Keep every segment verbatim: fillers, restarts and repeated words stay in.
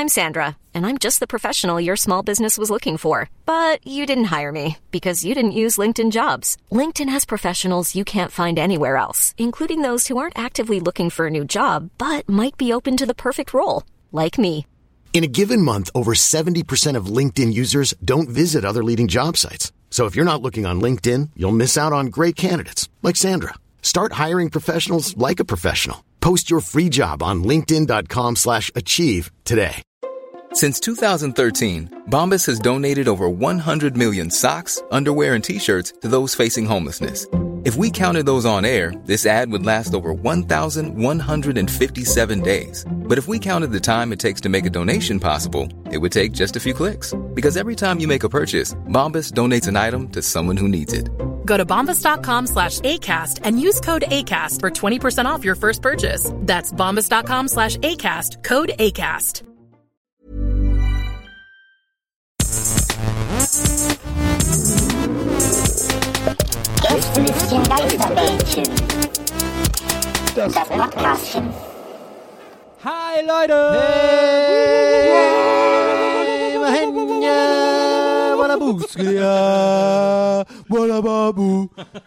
I'm Sandra, and I'm just the professional your small business was looking for. But you didn't hire me because you didn't use LinkedIn Jobs. LinkedIn has professionals you can't find anywhere else, including those who aren't actively looking for a new job, but might be open to the perfect role, like me. In a given month, over seventy percent of LinkedIn users don't visit other leading job sites. So if you're not looking on LinkedIn, you'll miss out on great candidates like Sandra. Start hiring professionals like a professional. Post your free job on linkedin dot com slash achieve today. Since two thousand thirteen, Bombas has donated over one hundred million socks, underwear, and T-shirts to those facing homelessness. If we counted those on air, this ad would last over one thousand one hundred fifty-seven days. But if we counted the time it takes to make a donation possible, it would take just a few clicks. Because every time you make a purchase, Bombas donates an item to someone who needs it. Go to bombas.com slash ACAST and use code ACAST for twenty percent off your first purchase. That's bombas.com slash ACAST, code ACAST. Gästelistchen Geisterbällchen. Das Podcastchen. Hi Leute! Hey! Mahenya! Wallabuskia! Wallababu!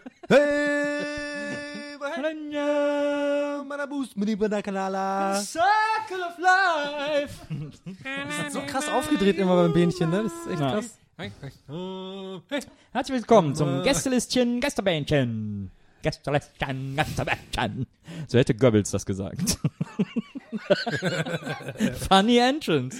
Hey! Mahenya! Malabus! Minibandakanala! Circle of Life! Das ist so krass aufgedreht immer beim Bähnchen, ne? Das ist echt ja. krass. Hey. Herzlich willkommen zum Gästelistchen Geisterbähnchen. Gästelistchen Geisterbähnchen. So hätte Goebbels das gesagt. Funny Entrance.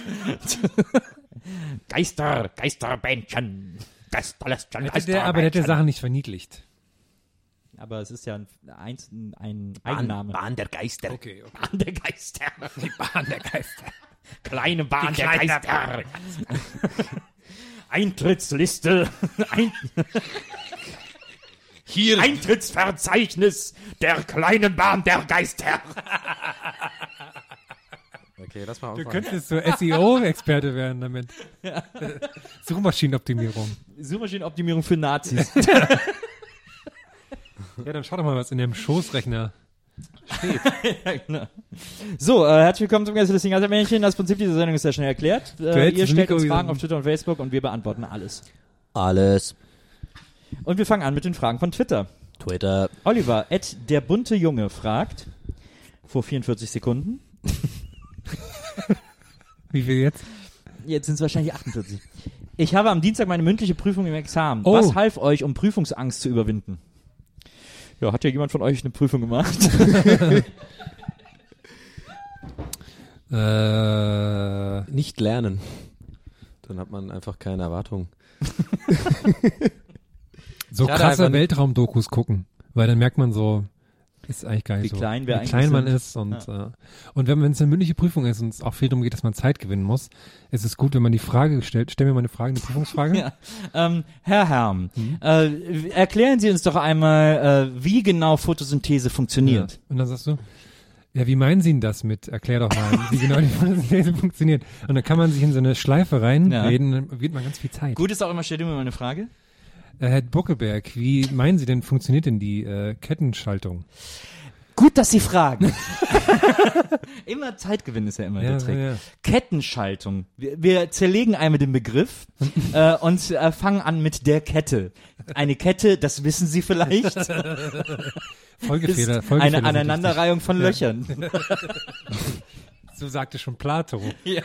Geister, Geisterbähnchen. Gästelistchen Geisterbähnchen. Aber der hat die Sachen nicht verniedlicht. Aber es ist ja ein, ein, ein Eigenname. Bahn, Bahn der Geister. Okay, okay. Bahn der Geister. Die Bahn der Geister. Kleine Bahn die der Geister. Geister. Eintrittsliste. Ein Hier. Eintrittsverzeichnis der kleinen Bahn der Geister. Okay, das war auch. Du könntest so S E O-Experte werden damit. Ja. Suchmaschinenoptimierung. Suchmaschinenoptimierung für Nazis. Ja, dann schau doch mal, was in dem Schoßrechner steht. Ja, genau. So, äh, herzlich willkommen zum Gästelistchen Geisterbähnchen. Das Prinzip dieser Sendung ist ja schnell erklärt. Äh, ihr stellt uns Fragen auf Twitter und Facebook und wir beantworten alles. Alles. Und wir fangen an mit den Fragen von Twitter. Twitter. Oliver, at der bunte Junge fragt, vor vierundvierzig Sekunden. Wie viel jetzt? Jetzt sind es wahrscheinlich achtundvierzig. Ich habe am Dienstag meine mündliche Prüfung im Examen. Oh. Was half euch, um Prüfungsangst zu überwinden? Ja, hat ja jemand von euch eine Prüfung gemacht? äh, nicht lernen. Dann hat man einfach keine Erwartung. So krasse Weltraumdokus gucken, weil dann merkt man so, ist eigentlich gar nicht wie so, klein, wir wie klein man ist und ja. äh, und wenn es eine mündliche Prüfung ist und es auch viel darum geht, dass man Zeit gewinnen muss, ist es gut, wenn man die Frage stellt. Stell mir mal eine Frage, eine Prüfungsfrage. Ja. Ähm, Herr Herm, mhm. äh, erklären Sie uns doch einmal, äh, wie genau Photosynthese funktioniert. Ja. Und dann sagst du, ja, wie meinen Sie denn das mit, erklär doch mal, wie genau die Photosynthese funktioniert. Und dann kann man sich in so eine Schleife reinreden, ja. Dann wird man ganz viel Zeit. Gut ist auch immer, stell dir mir mal eine Frage. Äh, Herr Buckelberg, wie meinen Sie denn, funktioniert denn die äh, Kettenschaltung? Gut, dass Sie fragen. Immer Zeitgewinn ist ja immer ja, der Trick. Ja, ja. Kettenschaltung. Wir, wir zerlegen einmal den Begriff äh, und äh, fangen an mit der Kette. Eine Kette, das wissen Sie vielleicht. Folgefehler, Folgefehler eine Aneinanderreihung von ja. Löchern. So sagte schon Plato. Ja.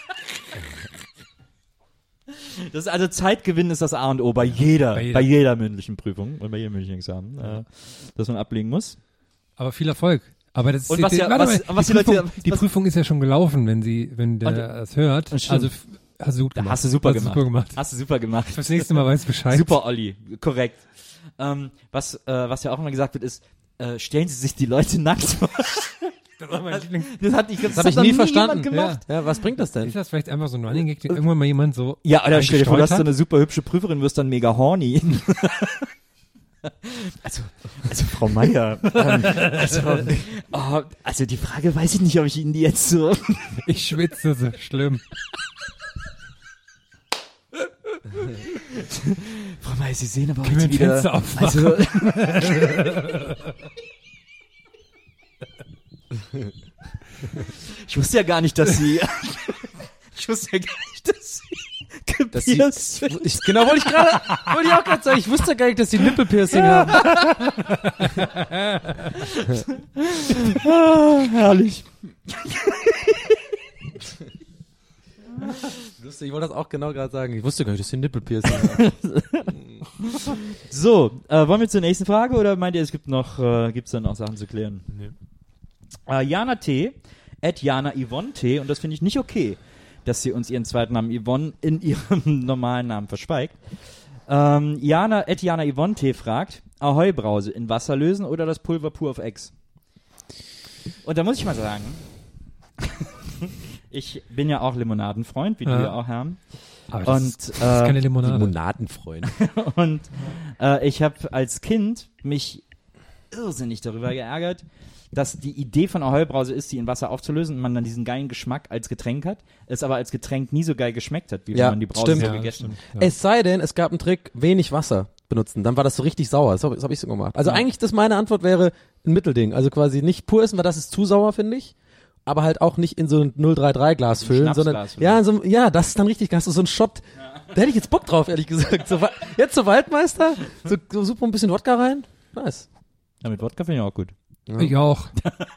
Das ist also Zeitgewinn ist das A und O bei jeder, bei jeder, bei jeder mündlichen Prüfung und bei jedem mündlichen Examen, ja. äh, das man ablegen muss. Aber viel Erfolg. Aber das und ist was die, ja, warte was, mal, was die, die, Prüfung, Leute, was, die Prüfung ist ja schon gelaufen, wenn sie, wenn der und, das hört. Also hast du gut gemacht. Hast du super, hast gemacht. super gemacht. Hast du super gemacht. Das nächste Mal weißt du Bescheid. Super, Olli. Korrekt. Ähm, was, äh, was ja auch immer gesagt wird, ist, äh, stellen Sie sich die Leute nackt vor. Das, war mein Lieblings- das hat ich, das das habe ich nie verstanden. Gemacht. Ja. ja, was bringt das denn? Ist das vielleicht einfach so ein Running Gag, den irgendwann mal jemand so ja, oder stell dir vor, du hast so hat? eine super hübsche Prüferin, wirst dann mega horny. Also, also Frau Meier, ähm, also, oh, also die Frage weiß ich nicht, ob ich Ihnen die jetzt so... Ich schwitze so schlimm. Frau Meier, Sie sehen aber Können heute wir wieder... Fenster aufmachen? Also, ich wusste ja gar nicht, dass Sie... Ich wusste ja gar nicht, dass sie Dass sie, gepierst sind. ich, genau, wollte ich gerade, wollte ich auch gerade sagen, ich wusste gar nicht, dass die Nippelpiercing haben. Ah, herrlich. Lustig, ich wollte das auch genau gerade sagen. Ich wusste gar nicht, dass die Nippelpiercing haben. So, äh, wollen wir zur nächsten Frage oder meint ihr, es gibt noch, äh, gibt's dann noch Sachen zu klären? Nee. Äh, Jana T. at Jana Yvonne T. Und das finde ich nicht okay, dass sie uns ihren zweiten Namen Yvonne in ihrem normalen Namen verschweigt. Ähm, Jana at Jana Yvonne T. fragt, Ahoi Brause, in Wasser lösen oder das Pulver pur auf Ex? Und da muss ich mal sagen, ich bin ja auch Limonadenfreund, wie ja. du ja auch, Herr. Aber das, und, ist, das ist keine Limonade. Limonadenfreund. Und äh, ich habe als Kind mich irrsinnig darüber geärgert, dass die Idee von Ahoi-Brause ist, die in Wasser aufzulösen und man dann diesen geilen Geschmack als Getränk hat, es aber als Getränk nie so geil geschmeckt hat, wie ja, wenn man die Brause stimmt. so Ja, gegessen hat. Ja. Es sei denn, es gab einen Trick, wenig Wasser benutzen, dann war das so richtig sauer. Das habe hab ich so gemacht. Also ja. eigentlich, das meine Antwort wäre ein Mittelding. Also quasi nicht pur essen, weil das ist zu sauer, finde ich. Aber halt auch nicht in so ein null drei drei Glas ein füllen, sondern ja, in so, ja, das ist dann richtig, hast du so einen Shot. Ja. Da hätte ich jetzt Bock drauf, ehrlich gesagt. So, jetzt so Waldmeister, so, so super ein bisschen Wodka rein. Nice. Ja, mit Wodka finde ich auch gut. Ja. Ich auch.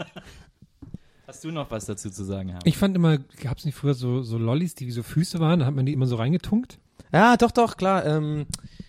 Hast du noch was dazu zu sagen, Herr? Ich fand immer, gab es nicht früher so, so Lollis, die wie so Füße waren, da hat man die immer so reingetunkt? Ja, doch, doch, klar. Ähm,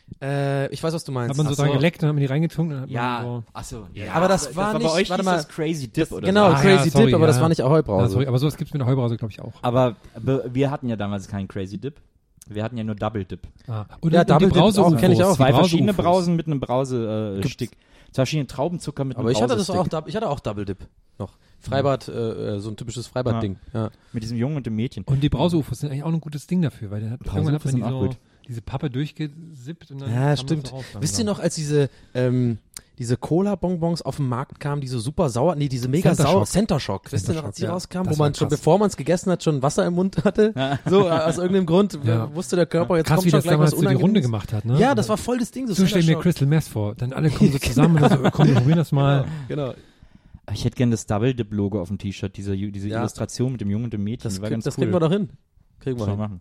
äh, ich weiß, was du meinst. Hat man so, so dran geleckt, dann hat man die reingetunkt. Dann hat ja, man so achso. Ja, aber das, das war das nicht, war bei euch warte nicht mal, das Crazy Dip das, oder genau, so. Crazy ah, ja, sorry, Dip, aber ja. das war nicht Ahoi-Brause. Ja, sorry, aber sowas gibt's mit Ahoi-Brause, glaube ich, auch. Aber be- wir hatten ja damals keinen Crazy Dip. Wir hatten ja nur Double Dip. Ah. Und ja, Double Dip auch, kenne ich auch. Zwei Brause verschiedene Ufos. Brausen mit einem Brausestick. Äh, Zwei verschiedene Traubenzucker mit aber einem ich hatte das auch, Brausestick. ich hatte auch Double Dip noch. Freibad, äh, so ein typisches Freibad-Ding. Ja. Ja. Mit diesem Jungen und dem Mädchen. Und die Brause-Ufos sind eigentlich auch ein gutes Ding dafür, weil dann hat, irgendwann hat man die sind auch so, gut. diese Pappe durchgesippt und dann ja, stimmt. So Wisst ihr noch, als diese ähm, diese Cola-Bonbons auf den Markt kamen, die so super sauer, nee, diese mega Center sauer, Shock. Center Shock. Wisst ihr noch, als die ja. rauskamen, Das wo man war schon, krass. bevor man es gegessen hat, schon Wasser im Mund hatte? Ja. So, äh, aus irgendeinem Grund Ja. wusste der Körper, jetzt Krass, kommt wie schon das gleich damals was so die Runde Unangenehmes. gemacht hat, ne? Ja, das war voll das Ding. So So stell mir Crystal Meth vor. Dann alle kommen so zusammen und so, komm, wir probieren das mal. Genau. Ich hätte gern das Double Dip Logo auf dem T-Shirt, diese, diese Ja. Illustration mit dem Jungen und dem Mädchen. Das, die war krieg, ganz das cool. kriegen wir doch hin. Kriegen wir Sollen wir hin. machen.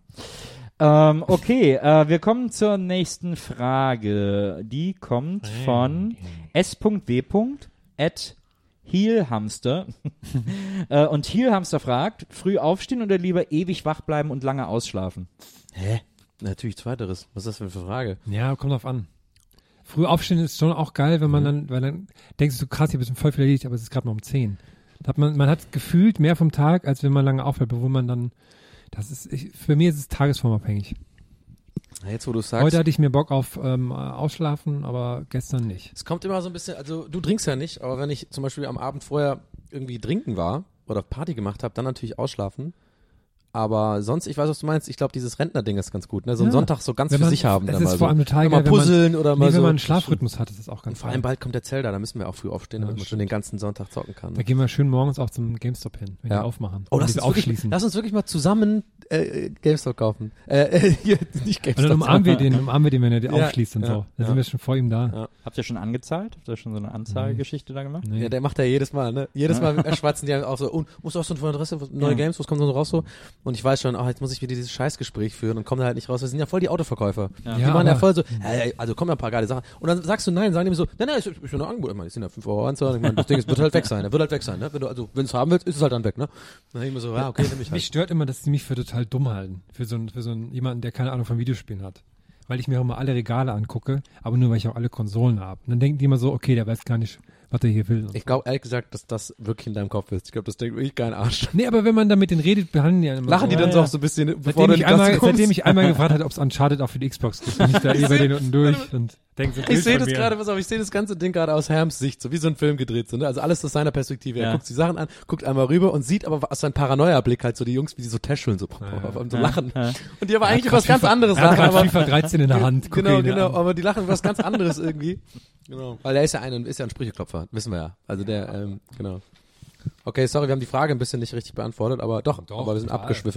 Ähm, okay, äh, wir kommen zur nächsten Frage. Die kommt von s.w. at Heelhamster. äh, und Heelhamster fragt, früh aufstehen oder lieber ewig wach bleiben und lange ausschlafen? Hä? Natürlich zweiteres. Was ist das für eine Frage? Ja, kommt drauf an. Früh aufstehen ist schon auch geil, wenn man dann, weil dann denkst du, krass, hier bist du voll viel erledigt, aber es ist gerade noch um zehn. Da hat man, man hat gefühlt mehr vom Tag, als wenn man lange aufhört, bevor man dann, das ist, ich, für mich ist es tagesformabhängig. Jetzt, wo du sagst. Heute hatte ich mir Bock auf ähm, Ausschlafen, aber gestern nicht. Es kommt immer so ein bisschen, also du trinkst ja nicht, aber wenn ich zum Beispiel am Abend vorher irgendwie trinken war oder Party gemacht habe, dann natürlich ausschlafen. Aber sonst, ich weiß, was du meinst, ich glaube, dieses Rentner-Ding ist ganz gut, ne? So einen Ja. Sonntag so ganz Wenn für man, sich haben. Das dann ist mal vor so. allem total Mal geil, wenn man, puzzeln oder mal nee, so. wenn man einen Schlafrhythmus hat, ist das auch Und ganz vor allem geil. bald kommt der Zelda, da müssen wir auch früh aufstehen, Ja, damit man schon den ganzen Sonntag zocken kann. Da gehen wir schön morgens auch zum GameStop hin, wenn Ja. die aufmachen. Oh, und lass die uns, wirklich, aufschließen. lass uns wirklich mal zusammen äh, GameStop kaufen. Äh, äh, hier, nicht Und GameStop. dann umarmen wir den, umarmen wir den, wenn er die Ja, aufschließt und ja, so. Da ja. sind wir schon vor ihm da. Ja. Habt ihr schon angezahlt? Habt ihr schon so eine Anzahlgeschichte da gemacht? Nee. Ja, der macht ja jedes Mal, ne? Jedes Mal erschwatzen die auch so, oh, musst du auch so eine Adresse, neue Ja. Games, was kommt so raus so? Und ich weiß schon, ach, jetzt muss ich wieder dieses Scheißgespräch führen und komme da halt nicht raus. Wir sind ja voll die Autoverkäufer. Ja. Die Ja, waren ja aber- voll so, hey, also kommen ja ein paar geile Sachen. Und dann sagst du nein, sagen die mir so, nein, nein, ist, ist schon ein Angebot. Ich meine, das sind ja fünf Euro Anzahlung. Ich meine, das Ding ist, wird halt weg sein, ne? Wird halt weg sein, ne? Wenn du, also, wenn du es haben willst, ist es halt dann weg, ne? Dann denk ich mir so, ja, okay, nimm ich Mich halt. stört immer, dass die mich für total dumm halten. Für so einen, für so einen, jemanden, der keine Ahnung von Videospielen hat. Weil ich mir auch immer alle Regale angucke, aber nur, weil ich auch alle Konsolen habe. Und dann denken die immer so, okay, der weiß gar nicht, was er hier will. Und Ich glaube ehrlich gesagt, dass das wirklich in deinem Kopf ist. Ich glaube, das denkt wirklich kein Arsch. nee, aber wenn man da mit denen redet, behandeln die ja immer Lachen so. die dann ja, so ja. auch so ein bisschen, bevor Seitdem du ich, in die Klasse einmal, kommst? seitdem ich einmal gefragt habe, ob es Uncharted auch für die Xbox gibt, bin ich da eh bei denen unten durch und denke so, Ich sehe von das mir. gerade, pass auf, ich sehe das ganze Ding gerade aus Herms Sicht, so wie so ein Film gedreht, so, ne? Also alles aus seiner Perspektive. Er Ja. guckt die Sachen an, guckt einmal rüber und sieht aber aus seinem Paranoia-Blick halt so die Jungs, wie die so täscheln, so, Ja. und so Ja. lachen. Ja. Und die aber eigentlich Er über hat was ganz grad anderes FIFA, er hat lachen. grad Aber, FIFA dreizehn in der Hand. Guck genau, ihn genau, an. aber die lachen über was ganz anderes irgendwie. Genau. Weil er ist ja ein, ist ja ein Sprücheklopfer, wissen wir ja. Also der, ähm, genau. Okay, sorry, wir haben die Frage ein bisschen nicht richtig beantwortet, aber doch, Doch, aber wir sind total. abgeschwiffen.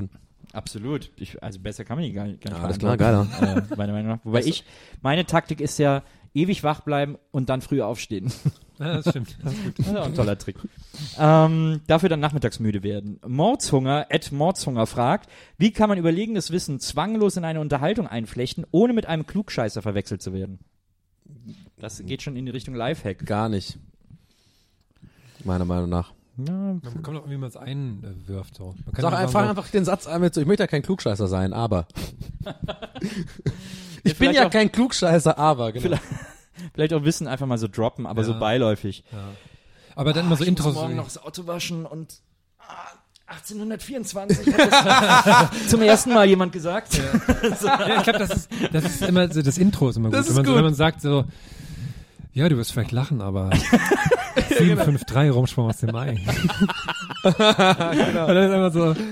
Absolut. Ich, also besser kann man die gar nicht, gar nicht Ja, alles klar, geiler. äh, meiner Meinung nach. Wobei ich, meine Taktik ist ja, ewig wach bleiben und dann früh aufstehen. Ja, das stimmt. Das ist gut. Das ist auch ein toller Trick. ähm, dafür dann nachmittags müde werden. Mordshunger, Ed Mordshunger fragt, wie kann man überlegenes Wissen zwanglos in eine Unterhaltung einflechten, ohne mit einem Klugscheißer verwechselt zu werden? Das geht schon in die Richtung Lifehack. Gar nicht. Meiner Meinung nach. Ja, Man kommt auch, wie man es einwirft. So. Man kann Sag ja einfach, sagen, einfach den Satz ein mit so, ich möchte ja kein Klugscheißer sein, aber. ich bin vielleicht ja auch- kein Klugscheißer, aber, genau. Vielleicht, vielleicht auch Wissen einfach mal so droppen, aber Ja. so beiläufig. Ja. Aber dann immer so Intros. das Auto waschen und ah, achtzehnhundertvierundzwanzig hat das zum ersten Mal jemand gesagt. Ja, ich glaube, das ist, das ist immer so, das Intro ist immer gut. Das ist wenn, man So, gut. wenn man sagt so, ja, du wirst vielleicht lachen, aber sieben fünf drei Rumsprung aus dem Mai. genau. Und dann ist einfach so,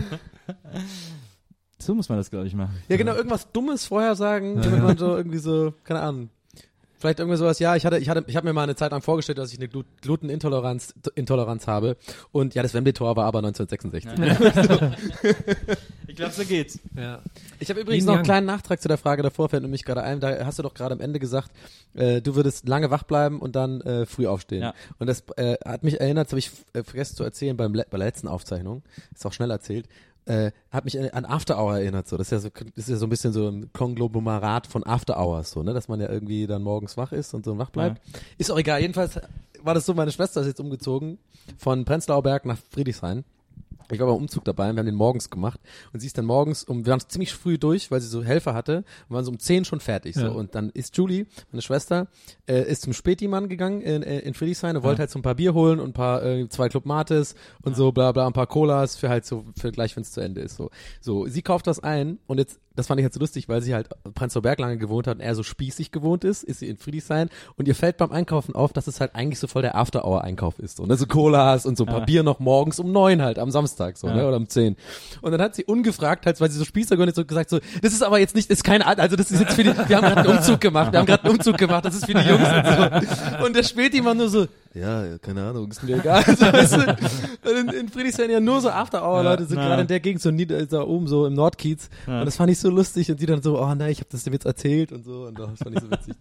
So muss man das, glaube ich, machen. Ja, genau, irgendwas Dummes vorher sagen, Ja. damit man so irgendwie so, keine Ahnung. Vielleicht irgendwie sowas, ja, ich hatte, ich hatte, ich habe mir mal eine Zeit lang vorgestellt, dass ich eine Glut- Glutenintoleranz Intoleranz habe. Und ja, das Wembley-Tor war aber neunzehnhundertsechsundsechzig. Ich glaube, so geht's. ja. Ich habe übrigens Yin noch einen Yang. kleinen Nachtrag zu der Frage davor, fällt nämlich gerade ein, da hast du doch gerade am Ende gesagt, äh, du würdest lange wach bleiben und dann äh, früh aufstehen. Ja. Und das äh, hat mich erinnert, das habe ich äh, vergessen zu erzählen beim Le bei der letzten Aufzeichnung, ist auch schnell erzählt, äh, hat mich an After Hour erinnert, so. Das ist ja so, das ist ja so ein bisschen so ein Konglomerat von After Hours, so, ne, dass man ja irgendwie dann morgens wach ist und so wach bleibt. Ist auch egal, jedenfalls war das so, meine Schwester ist jetzt umgezogen von Prenzlauer Berg nach Friedrichshain. Ich war beim Umzug dabei und wir haben den morgens gemacht und sie ist dann morgens um, wir waren ziemlich früh durch, weil sie so Helfer hatte und waren so um zehn schon fertig, so. Ja. Und dann ist Julie, meine Schwester, äh, ist zum Späti-Mann gegangen in, äh, in Friedrichshain und wollte halt so ein paar Bier holen und ein paar, äh, zwei Club Mates und so bla bla, ein paar Colas für halt so, für gleich, wenn es zu Ende ist, so. So, sie kauft das ein und jetzt, das fand ich halt so lustig, weil sie halt Prenzlauer Berg lange gewohnt hat und eher so spießig gewohnt ist, ist sie in Friedrichshain und ihr fällt beim Einkaufen auf, dass es halt eigentlich so voll der After-Hour-Einkauf ist, so, ne, so Colas und so ein paar Ja. Bier noch morgens um neun halt, am Samstag, so, Ja. ne, oder um zehn. Und dann hat sie ungefragt, halt, weil sie so spießergönnig so gesagt, so, das ist aber jetzt nicht, ist keine Art, also das ist jetzt für die, wir haben gerade einen Umzug gemacht, wir haben gerade einen Umzug gemacht, das ist für die Jungs und so. Und der Späti war nur so, ja, keine Ahnung, ist mir egal. Also, weißt du, in, in Friedrichshain ja nur so After-Hour-Leute sind Ja. gerade in der Gegend so nieder, da oben so im Nordkiez. Ja. Und das fand ich so lustig und die dann so, oh nein, ich habe das dem jetzt erzählt und so. Und das fand ich so witzig.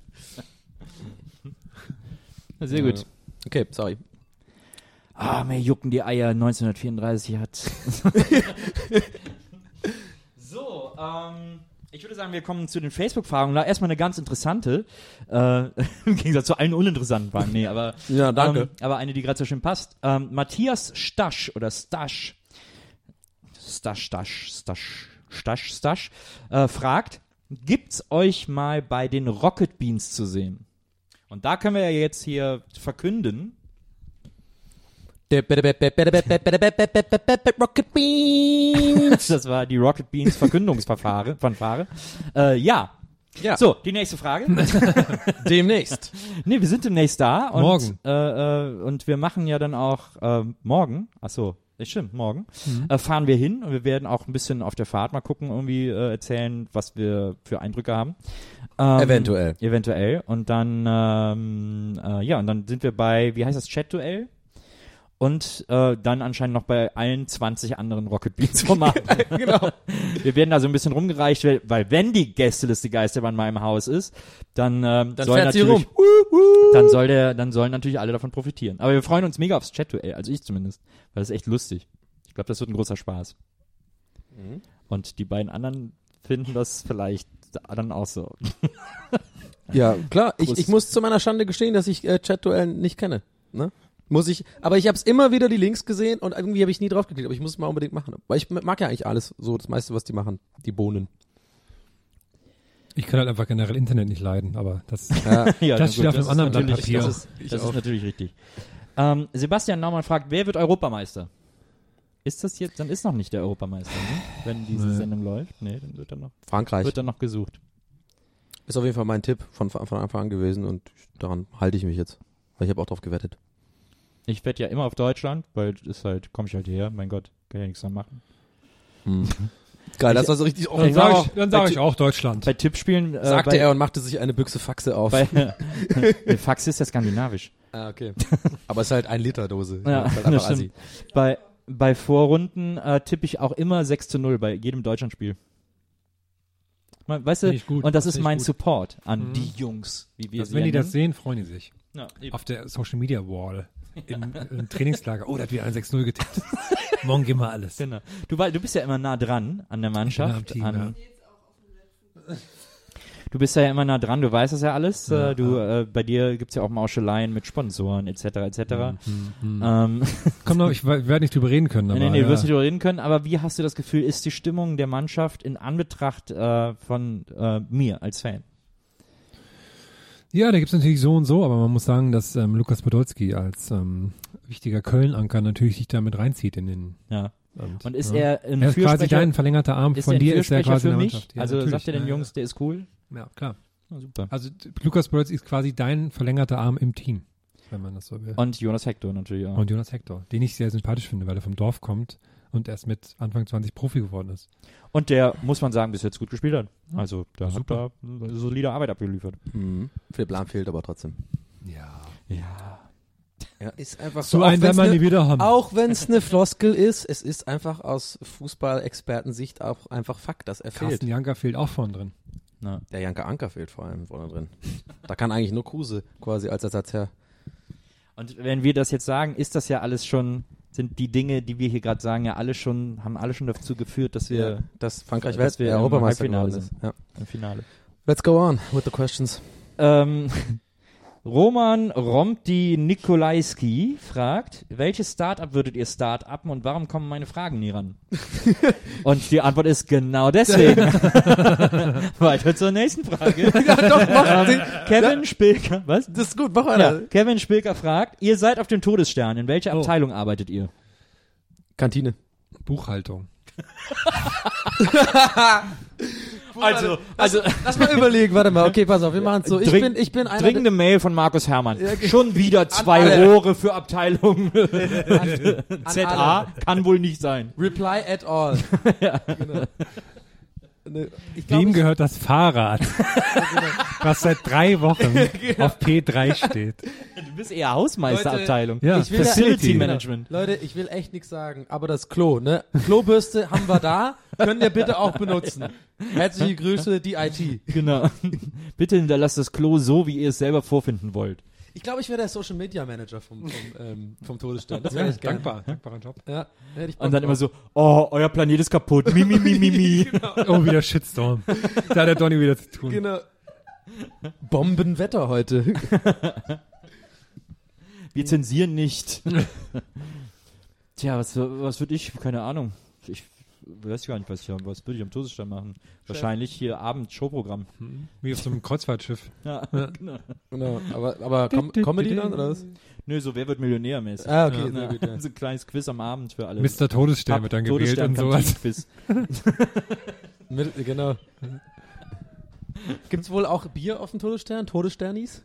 Sehr gut. Okay, sorry. Ah, mir jucken die Eier, neunzehnhundertvierunddreißig hat. So, ähm, ich würde sagen, wir kommen zu den Facebook-Fragen. Da erstmal eine ganz interessante, äh, im Gegensatz zu allen uninteressanten Fragen. Nee, aber, Ja, danke. Ähm, aber eine, die gerade so schön passt. Ähm, Matthias Stasch oder Stasch, Stasch, Stasch, Stasch, Stasch, Stasch, äh, fragt, gibt's euch mal bei den Rocket Beans zu sehen? Und da können wir ja jetzt hier verkünden, Rocket Beans. das war die Rocket Beans Verkündungsverfahren, Fanfare. Äh, ja. Ja. So, die nächste Frage. Demnächst. Nee, wir sind demnächst da. Und, Morgen. Äh, äh, und wir machen ja dann auch äh, morgen, ach so, das stimmt, morgen, äh, fahren wir hin und wir werden auch ein bisschen auf der Fahrt mal gucken, irgendwie äh, erzählen, was wir für Eindrücke haben. Ähm, Eventuell. Eventuell. Und dann, ähm, äh, ja, und dann sind wir bei, wie heißt das, Chat-Duell? Und äh, dann anscheinend noch bei allen zwanzig anderen Rocket Beans Formaten. Genau. Wir werden da so ein bisschen rumgereicht, weil, weil wenn die Gästeliste Geisterbahn mal im Haus ist, dann, ähm, Dann soll fährt sie natürlich, rum. dann soll der, dann sollen natürlich alle davon profitieren. Aber wir freuen uns mega aufs Chat-Duell, also ich zumindest, weil das ist echt lustig. Ich glaube, das wird ein großer Spaß. Mhm. Und die beiden anderen finden das vielleicht dann auch so. Ja, klar. Ich, Prost. ich muss zu meiner Schande gestehen, dass ich äh, Chat-Duell nicht kenne. Ne? Muss ich, aber ich habe es immer wieder die Links gesehen und irgendwie habe ich nie drauf geklickt, aber ich muss es mal unbedingt machen. Weil ich mag ja eigentlich alles, so das meiste, was die machen, die Bohnen. Ich kann halt einfach generell Internet nicht leiden, aber das, Ja. Ja, das steht auf einem ist anderen Blatt natürlich- Papier. Das ist, das ist natürlich richtig. Ähm, Sebastian Naumann fragt, wer wird Europameister? Ist das jetzt, dann ist noch nicht der Europameister, ne? Wenn diese Nee. Sendung läuft. Nee, dann wird er noch, Frankreich wird er noch gesucht. ist auf jeden Fall mein Tipp von, von Anfang an gewesen und daran halte ich mich jetzt, weil ich habe auch drauf gewettet. Ich wette ja immer auf Deutschland, weil ist halt, komme ich halt hierher, mein Gott, kann ja nichts dran machen. Hm. Geil, das war so richtig Dann offen. sage ich, dann sag ich auch Deutschland. Bei Tippspielen, äh, Sagte bei, er und machte sich eine Büchse Faxe auf. bei, bei Fax ist ja skandinavisch. Ah, okay. Aber es ist halt ein Liter Dose. Ja, ist halt das einfach stimmt. assi. Bei, bei Vorrunden äh, tippe ich auch immer sechs zu null bei jedem Deutschlandspiel. Man- Weißt du, Finde ich gut. und das Das ist finde ich mein gut. Support an Mhm. die Jungs, wie wir Das, sie wenn die ja das sehen, freuen die sich. nennen. Ja, eben. Auf der Social Media Wall. Im, im Trainingslager. Oh, da hat wieder ein sechs null getippt. Morgen gehen wir alles. Genau. Du, wei- du bist ja immer nah dran an der Mannschaft. am Team, an, Du bist ja immer nah dran, du weißt das ja alles. Ja, äh, du, äh, bei dir gibt's ja auch Mauscheleien mit Sponsoren et cetera et cetera. Mhm. Ähm, Komm noch, ich werde nicht drüber reden können. Aber, nee, nee, ja. du wirst nicht darüber reden können, aber wie hast du das Gefühl, ist die Stimmung der Mannschaft in Anbetracht äh, von äh, mir als Fan? Ja, da gibt's natürlich so und so, aber man muss sagen, dass ähm, Lukas Podolski als ähm, wichtiger Köln-Anker natürlich sich damit reinzieht in den. Ja. Und, Und ist ja. er ein Er ist quasi Fürsprecher? dein verlängerter Arm Ist von er ein dir, ist er Fürsprecher quasi für in der mich? Mannschaft. Ja, also natürlich. sagt er den Ja, Jungs, der ist cool? Ja, klar. Ja, super. Also d- Lukas Podolski ist quasi dein verlängerter Arm im Team, wenn man das so will. Und Jonas Hector natürlich auch. Und Jonas Hector, den ich sehr sympathisch finde, weil er vom Dorf kommt und erst mit Anfang zwanzig Profi geworden ist. Und der, muss man sagen, bis jetzt gut gespielt hat. Also, der Super. hat da eine solide Arbeit abgeliefert. Mhm. Philipp Lahm fehlt aber trotzdem. Ja. Ja. Ja, ist einfach So auch einen wenn's werden wir ne- nie wieder haben. Auch wenn es eine Floskel ist, es ist einfach aus Fußball-Expertensicht auch einfach Fakt, dass er fehlt. Carsten Janka fehlt auch vorn drin. Na. Der Janka Anker fehlt vor allem vorne drin. Da kann eigentlich nur Kruse quasi als Ersatz her. Und wenn wir das jetzt sagen, ist das ja alles schon, sind die Dinge, die wir hier gerade sagen, ja alle schon, haben alle schon dazu geführt, dass wir dass Frankreich dass Welt wir im Europameister Halbfinale geworden ist. sind. Ja. im Finale. Let's go on with the questions. Ähm, Roman Romti Nikolaiski fragt, welches Start-up würdet ihr Start-upen und warum kommen meine Fragen nie ran? Und die Antwort ist genau deswegen. Weiter zur nächsten Frage. Ja, doch, mach ähm, Kevin Spilker, was? Das ist gut, mach Ja, weiter. Kevin Spilker fragt, ihr seid auf dem Todesstern, in welcher Oh. Abteilung arbeitet ihr? Kantine. Buchhaltung. Also, also Lass mal überlegen, warte mal, okay, pass auf, wir machen es so. Ich Dring- bin, ich bin einer dringende Mail von Markus Herrmann. Ja, ge- Schon wieder zwei alle. Rohre für Abteilung Z A, alle. kann wohl nicht sein. der Reply at all. Genau. Ne, ich glaub, Wem ich- gehört das Fahrrad, was seit drei Wochen auf P drei steht? Du bist eher Hausmeisterabteilung. Ja, Ich will Facility da- Management. Leute, ich will echt nichts sagen, aber das Klo, ne? Klobürste haben wir da, könnt ihr bitte auch benutzen. Herzliche Grüße, die I T. Genau. Bitte hinterlasst das Klo so, wie ihr es selber vorfinden wollt. Ich glaube, ich wäre der Social Media Manager vom, vom, ähm, vom Todesstern. Das wäre Ja, echt geil. dankbar, dankbarer Job. Ja, hätte ich Bock Und dann drauf. immer so, oh, euer Planet ist kaputt. Mi, mi, mi, mi, mi. Oh, wieder Shitstorm. Da hat der Donny wieder zu tun. Genau. Bombenwetter heute. Wir zensieren nicht. Tja, was, was würde ich, keine Ahnung. Ich weiß gar nicht, was ich, was würde ich am Todesstern machen. Wahrscheinlich hier Abend-Showprogramm. Wie auf so einem Kreuzfahrtschiff. Ja. Genau. Aber, aber Com Comedy dann, oder was? Nö, so wer wird Millionär mäßig. Ah, okay, Ja. sehr gut, ja. So ein kleines Quiz am Abend für alle. Mister Todesstern wird dann gewählt und sowas. Quiz. Mit, genau. Gibt's wohl auch Bier auf dem Todesstern? Todessternis?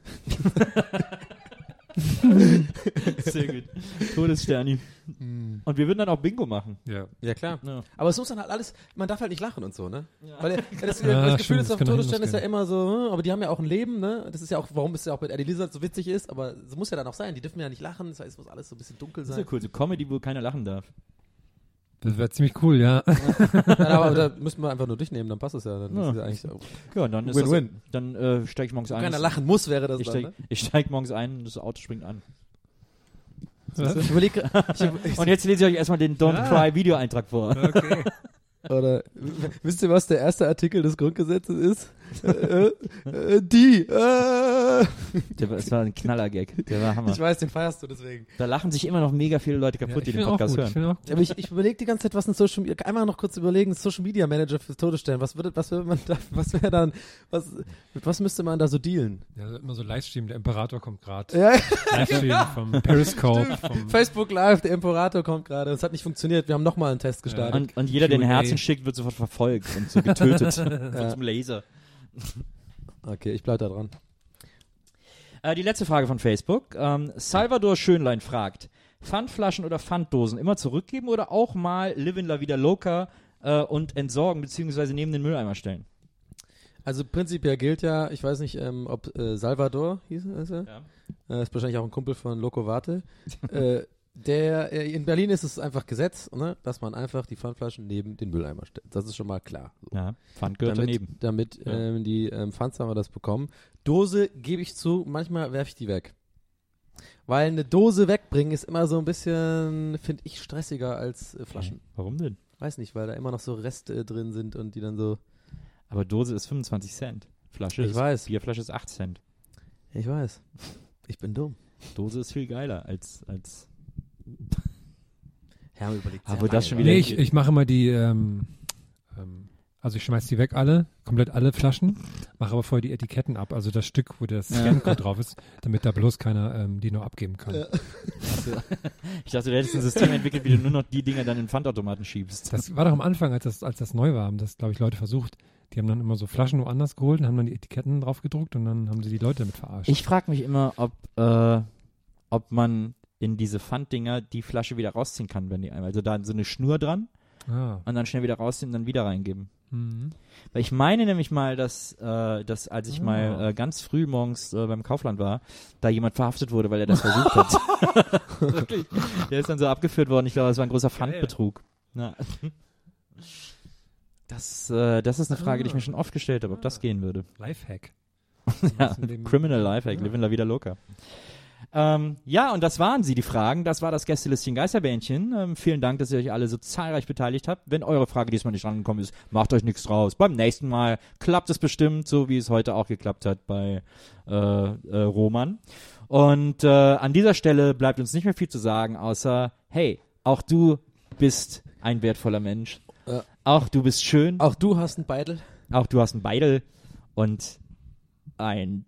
Sehr gut. Todessterni. Und wir würden dann auch Bingo machen. Ja. Ja, klar. Ja. Aber es muss dann halt alles, man darf halt nicht lachen und so, ne? Ja. Weil der, das, Ja, das Gefühl stimmt, ist, das auf dem kann auch Todesstern ist ja losgehen. immer so, hm, aber die haben ja auch ein Leben, ne? Das ist ja auch, warum es ja auch mit Eddie Lizard so witzig ist, aber es muss ja dann auch sein, die dürfen ja nicht lachen, das heißt, es muss alles so ein bisschen dunkel Das ist sein. ja cool. So Comedy, wo keiner lachen darf. Das wäre ziemlich cool, ja. Nein, aber da müssen wir einfach nur durchnehmen, dann passt es ja. Dann Ja. ist es ja eigentlich so. Ja, dann ist Win-win. das, dann äh, steig ich morgens ein. Keiner lachen muss, wäre das Ich dann, steig, ne? ich steig morgens ein und das Auto springt an. Ich überlege, ich, Und jetzt lese ich euch erstmal den Don't Ah. Cry Videoeintrag vor. Okay. oder, w- wisst ihr, was der erste Artikel des Grundgesetzes ist? äh, äh, die, äh. Der war, das war ein Knaller-Gag. Der war Hammer. Ich weiß, den feierst du deswegen. Da lachen sich immer noch mega viele Leute Ja, kaputt, ich die den finde auch Podcast gut. Ich hören. finde auch gut. Aber ich, ich überlege die ganze Zeit, was ein Social Media, einmal noch kurz überlegen, Social Media Manager fürs Todesstern, was würde, was würde man da, was wäre dann, was, mit was müsste man da so dealen? Ja, immer so Livestream, der Imperator kommt gerade. Ja, Livestream vom Periscope. Vom Facebook Live, der Imperator kommt gerade, es hat nicht funktioniert, wir haben nochmal einen Test gestartet. Und, und jeder, der ein Q und A. Herzen schickt, wird sofort verfolgt und so getötet. Von zum Laser. Okay, ich bleib da dran. Äh, die letzte Frage von Facebook. Ähm, Salvador Schönlein fragt, Pfandflaschen oder Pfanddosen immer zurückgeben oder auch mal live in la vida loca äh, und entsorgen beziehungsweise neben den Mülleimer stellen? Also prinzipiell gilt ja, ich weiß nicht, ähm, ob äh, Salvador hieß er, Ja. äh, ist wahrscheinlich auch ein Kumpel von Loco Vate, äh, Der, äh, in Berlin ist es einfach Gesetz, ne, dass man einfach die Pfandflaschen neben den Mülleimer stellt. Das ist schon mal klar. So. Ja, Pfand gehört damit, daneben. Damit Ja. ähm, die ähm, Pfandsammler das bekommen. Dose gebe ich zu, manchmal werfe ich die weg. Weil eine Dose wegbringen ist immer so ein bisschen, finde ich, stressiger als äh, Flaschen. Okay. Warum denn? Weiß nicht, weil da immer noch so Reste äh, drin sind und die dann so. Aber Dose ist fünfundzwanzig Cent. Flasche Ich ist, weiß. Bierflasche ist acht Cent. Ich weiß. Ich bin dumm. Dose ist viel geiler als, als Herr überlegt sehr Aber das lange, schon wa? wieder- Nee, ich, ich mache immer die, ähm, ähm, also ich schmeiß die weg alle, komplett alle Flaschen, mache aber vorher die Etiketten ab, also das Stück, wo der Scan-Code drauf ist, damit da bloß keiner ähm, die noch abgeben kann. Ja. Ich dachte, du hättest ein System entwickelt, wie du nur noch die Dinger dann in den Pfandautomaten schiebst. Das war doch am Anfang, als das, als das neu war, haben das, glaube ich, Leute versucht. Die haben dann immer so Flaschen woanders geholt und haben dann die Etiketten drauf gedruckt und dann haben sie die Leute damit verarscht. Ich frage mich immer, ob, äh, ob man in diese Pfanddinger die Flasche wieder rausziehen kann, wenn die einmal. Also da so eine Schnur dran ah. und dann schnell wieder rausziehen und dann wieder reingeben. Mhm. Weil ich meine nämlich mal, dass, äh, dass als ich Ah. mal äh, ganz früh morgens äh, beim Kaufland war, da jemand verhaftet wurde, weil er das versucht hat. Wirklich? Der ist dann so abgeführt worden. Ich glaube, das war ein großer Pfandbetrug. Na. Das, äh, das ist eine Frage, die ich mir schon oft gestellt habe, ob das gehen würde. Lifehack. Ja, Criminal Lifehack, living la vida loca. Ähm, ja, und das waren sie, die Fragen. Das war das Gästelistchen Geisterbähnchen. Ähm, vielen Dank, dass ihr euch alle so zahlreich beteiligt habt. Wenn eure Frage diesmal nicht rangekommen ist, macht euch nichts draus. Beim nächsten Mal klappt es bestimmt, so wie es heute auch geklappt hat bei äh, äh, Roman. Und äh, an dieser Stelle bleibt uns nicht mehr viel zu sagen, außer, hey, auch du bist ein wertvoller Mensch. Ja. Auch du bist schön. Auch du hast einen Beitel. Auch du hast einen Beidel und ein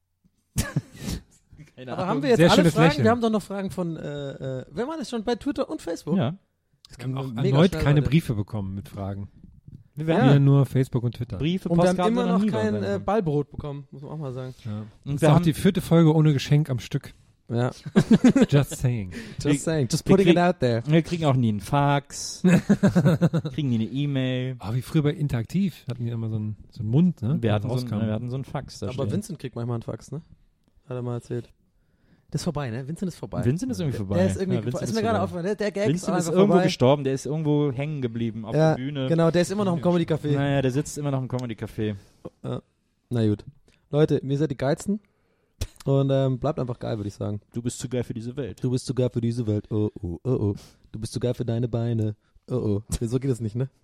Keine Aber Ahnung. haben wir jetzt Sehr alle schönes Fragen? Lächeln. Wir haben doch noch Fragen von, äh, äh, wenn man es schon bei Twitter und Facebook. Ja. Das Wir haben auch mega erneut schnell, keine Leute. Briefe bekommen mit Fragen. Wir Wir haben haben Ja. ja nur Facebook und Twitter. Briefe, Und wir haben Postkarten immer noch noch nie kein bekommen. äh, Ballbrot bekommen, muss man auch mal sagen. Ja. Und Das ist wir auch haben, die vierte Folge ohne Geschenk am Stück. Ja, Just saying. just saying, just wir putting it krieg- out there. wir kriegen auch nie einen Fax, kriegen nie eine E-Mail. Oh, wie früher bei Interaktiv hatten die immer so einen, so einen Mund, ne? Wir der hatten, so rauskam. einen, wir hatten so einen Fax. Da Aber stehen. Vincent kriegt manchmal einen Fax, ne? Hat er mal erzählt. Das ist vorbei, ne? Vincent ist vorbei. Vincent ist irgendwie vorbei. Der ist irgendwie, Ja, Vincent ist ist mir gerade vorbei. aufgefallen, der, der Gag Vincent ist ist einfach irgendwo vorbei. gestorben, der ist irgendwo hängen geblieben auf Ja, der Bühne. genau, der ist immer noch im Comedy-Café. Naja, der sitzt immer noch im Comedy-Café. Na gut. Leute, wir sind die Geilsten. Und ähm, bleibt einfach geil, würde ich sagen. Du bist zu geil für diese Welt. Du bist zu geil für diese Welt. Oh, oh, oh, oh. Du bist zu geil für deine Beine. Oh, oh. So geht es nicht, ne?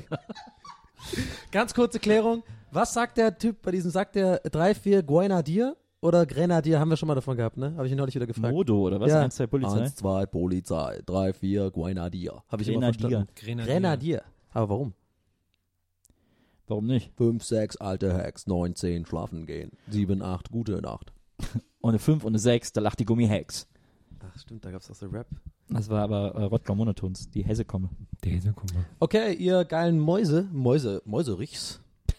Ganz kurze Klärung. Was sagt der Typ bei diesem, sagt der drei vier Grenadier oder Grenadier? Haben wir schon mal davon gehabt, ne? Habe ich ihn neulich wieder gefragt. Modo oder was? Ja. Eins, zwei Polizei? Eins, zwei, Polizei. drei, vier, Grenadier. Habe ich immer Grenadier. verstanden. Grenadier. Grenadier. Aber warum? Warum nicht? fünf, sechs, alte Hacks, neun, zehn, schlafen gehen. sieben, acht, gute Nacht. Und eine fünf und eine sechs, da lacht die Gummihex. Ach stimmt, da gab's auch so Rap. Das war aber äh, Rottgau Monotons, die Hesse komme. Der ist ja, guck mal. Okay, ihr geilen Mäuse, Mäuse, Mäuserichs.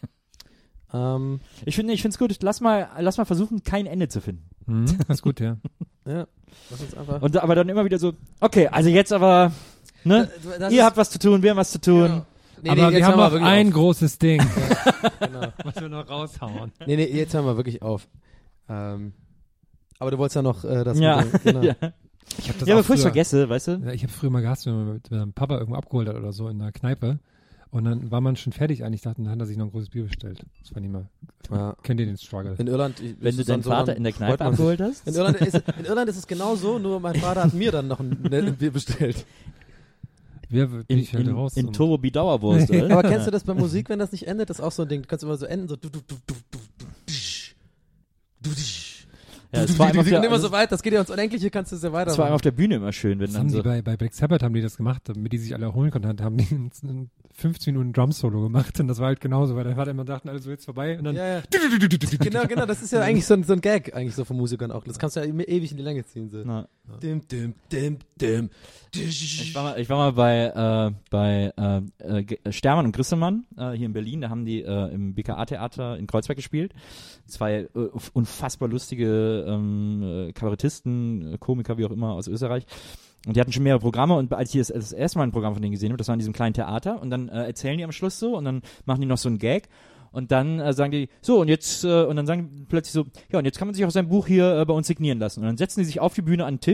ähm, Ich finde, ich finde es gut. Lass mal, lass mal versuchen, kein Ende zu finden. Mhm, das ist gut, ja. ja, lass uns einfach. Und aber dann immer wieder so, okay, also jetzt aber, ne? Das Ihr ist- habt was zu tun, wir haben was zu tun. Genau. Nee, Aber nee, wir jetzt haben hören noch wirklich ein auf. großes Ding, Genau. was wir noch raushauen. Nee, nee, jetzt hören wir wirklich auf. Ähm, aber du wolltest ja noch äh, das Ja, mit dem- genau. ja. Ich habe das Ja, auch bevor ich früher, vergesse, weißt du? Ja, ich habe früher mal gehasst, wenn man mit meinem Papa irgendwo abgeholt hat oder so in der Kneipe. Und dann war man schon fertig eigentlich, dachte, dann hat er sich noch ein großes Bier bestellt. Das war nicht mal. Ja. Kennt ihr den Struggle? In Irland, ich- Wenn ist du es dann deinen so, Vater dann in der freut Kneipe man sich. abgeholt hast? In Irland, ist, in Irland ist es genau so, nur mein Vater hat mir dann noch ein, ne, ein Bier bestellt. Wer bin In, ich halt in, raus? in und- Turbo Dauerwurst, oder? Aber kennst du das bei Musik, wenn das nicht endet? Das ist auch so ein Ding. Du kannst immer so enden, so du, du, du, du, du, du, tsch, du, tsch. Ja, Du, es du, war die, einem auf die der- gehen immer also so weit, das geht ja ins Unendliche, kannst du es ja Das war weitermachen. einem auf der Bühne immer schön, wenn Das dann haben die so. bei, bei Black Sabbath haben die das gemacht, damit die sich alle erholen konnten, haben die ein, ein fünfzehn Minuten Drum-Solo gemacht und das war halt genauso, weil dann war immer dachten alle so jetzt vorbei und dann Ja, ja. Genau, genau, das ist ja eigentlich so ein, so ein Gag, eigentlich so von Musikern auch. Das kannst du ja immer ewig in die Länge ziehen. So. Na. Dim, dim, dim, dim. Ich war mal, ich war mal bei, äh, bei äh, äh, Ge- Stermann und Grissemann äh, hier in Berlin. Da haben die äh, im B K A-Theater in Kreuzberg gespielt. Zwei äh, unfassbar lustige ähm, äh, Kabarettisten, äh, Komiker, wie auch immer, aus Österreich. Und die hatten schon mehrere Programme. Und als ich das, das erste Mal ein Programm von denen gesehen habe, das war in diesem kleinen Theater. Und dann äh, erzählen die am Schluss so und dann machen die noch so einen Gag. Und dann äh, sagen die, so und jetzt, äh, und dann sagen die plötzlich so, ja und jetzt kann man sich auch sein Buch hier äh, bei uns signieren lassen. Und dann setzen die sich auf die Bühne an den Tisch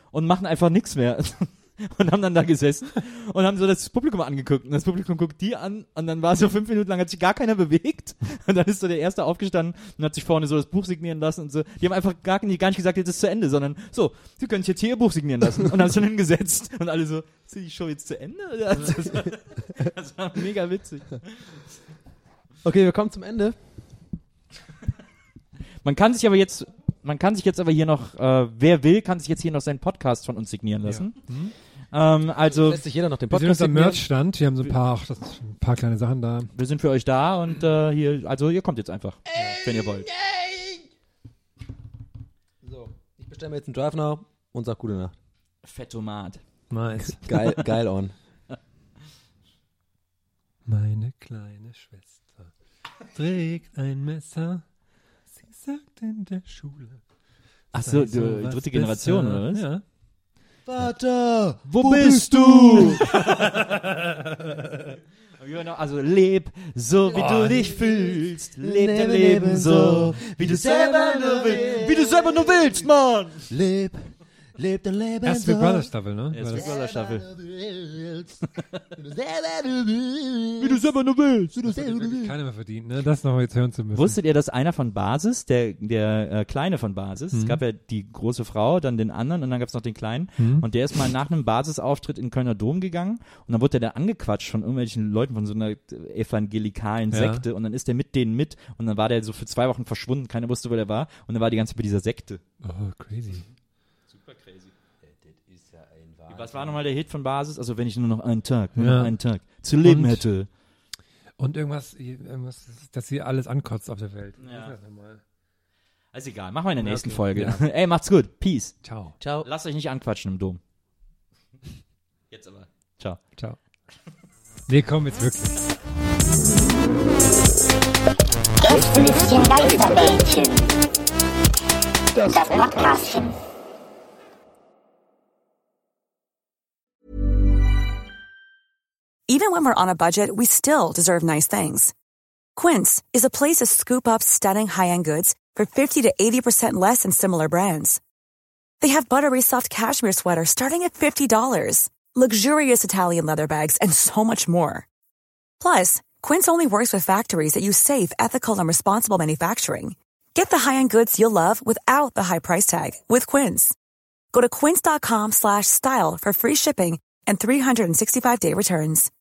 und machen einfach nichts mehr. Und haben dann da gesessen und haben so das Publikum angeguckt. Und das Publikum guckt die an und dann war so fünf Minuten lang, hat sich gar keiner bewegt. Und dann ist so der Erste aufgestanden und hat sich vorne so das Buch signieren lassen und so. Die haben einfach gar nicht, gar nicht gesagt, jetzt ist zu Ende, sondern so, sie können sich jetzt hier ihr Buch signieren lassen. Und haben sich dann hingesetzt und alle so, ist die Show jetzt zu Ende? Das war, das war mega witzig. Okay, wir kommen zum Ende. Man kann sich aber jetzt, man kann sich jetzt aber hier noch, äh, wer will, kann sich jetzt hier noch seinen Podcast von uns signieren lassen. Ja. Mhm. Ähm, also lässt sich jeder noch den wir Podcast sind unser Merchstand, wir haben so ein paar, ach, das, ein paar kleine Sachen da. Wir sind für euch da und äh, hier, also ihr kommt jetzt einfach, ey, wenn ihr wollt. Ey. So, ich bestelle mir jetzt einen Drive Now und sag gute Nacht. Fettomat. Nice. Geil, geil on. Meine kleine Schwester trägt ein Messer, sie sagt in der Schule. Achso, dritte besser. Generation, oder was? Ja. Vater, wo, wo bist du? Also leb so, wie oh, du dich fühlst. Leb dein Leben so, wie du selber nur willst. Wie du selber nur willst, Mann. Leb, leb dein Leben Erst so. Big Brother Staffel, ne? Erst Big Brother Staffel. Wie du selber nur willst. Wie du selber nur willst. Keiner mehr verdient, ne? Das noch jetzt hören zu müssen. Wusstet ihr, dass einer von Basis, der, der äh, Kleine von Basis, mhm. es gab ja die große Frau, dann den anderen und dann gab es noch den Kleinen mhm. und der ist mal nach einem Basisauftritt in den Kölner Dom gegangen und dann wurde der da angequatscht von irgendwelchen Leuten von so einer evangelikalen Sekte ja. und dann ist der mit denen mit und dann war der so für zwei Wochen verschwunden, keiner wusste, wo der war und dann war die ganze Zeit bei dieser Sekte. Oh, crazy. Super crazy. Das ist ja ein Wahnsinn. Was war nochmal der Hit von Basis? Also wenn ich nur noch einen Tag, nur ja. noch einen Tag zu leben und, hätte. Und irgendwas, irgendwas, dass sie alles ankotzt auf der Welt. Ja. Das also egal, machen wir in der nächsten okay. Folge. Ja. Ey, macht's gut. Peace. Ciao. Ciao. Lasst euch nicht anquatschen im Dom. Jetzt aber. Ciao. Ciao. Nee, komm jetzt wirklich. Gästelistchen Geisterbällchen. Das Podcastchen. Even when we're on a budget, we still deserve nice things. Quince is a place to scoop up stunning high-end goods for fifty to eighty percent less than similar brands. They have buttery soft cashmere sweaters starting at fifty dollars, luxurious Italian leather bags, and so much more. Plus, Quince only works with factories that use safe, ethical, and responsible manufacturing. Get the high-end goods you'll love without the high price tag with Quince. Go to quince.com slash style for free shipping and three sixty-five day returns.